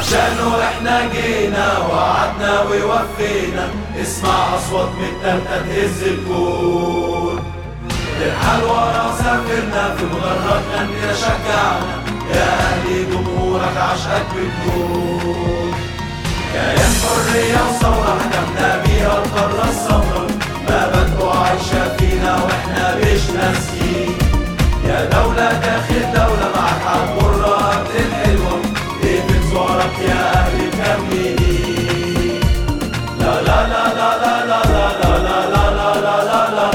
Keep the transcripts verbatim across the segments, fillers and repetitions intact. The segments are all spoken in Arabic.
عشانه احنا جينا وعدنا ووفينا. اسمع اصوات من التالتة تهز الكون. نرحل ورا سافرنا في مدرج غنينا شجعنا. يا اهلي جمهورك عشقك بجنون. كيان حرية وثورة حكمنا بيها القارة السمرا. مبادئه عايشة فينا واحنا مش ناسيين. يا دولة داخل دولة معاك عالمرة قبل الحلوة. ايه بتزورك يا اهلي مكملين. لا لا لا لا لا لا لا لا لا لا لا لا لا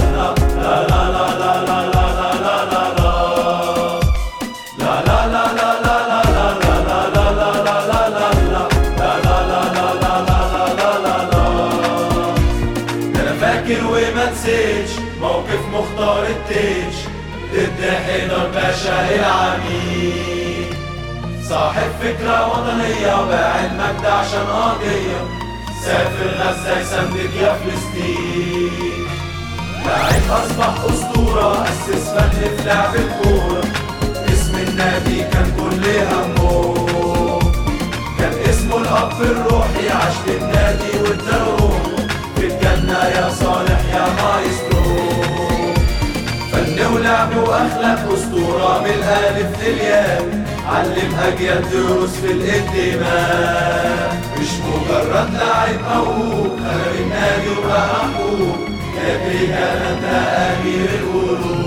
فاكر وما نسيتش موقف مختار التيج ضد حيدر باشا العميد. صاحب فكرة وطنية وباع المجد عشان قضية. سافر غزة يساندك يا فلسطين. لاعب أصبح أسطورة أسس فن في لعب الكورة. اسم النادي كان كل همه. كان اسمه الأب الروحي عاش للنادي واداله روحه. في الجنة يا صالح يا مايسترو. فن ولعب وأخلاق أسطورة من الألف للياء. علم أجيال دروس في الانتماء. مش مجرد لاعب موهوب خرب النادي وبقى محبوب. يا رجالة أنت أمير القلوب.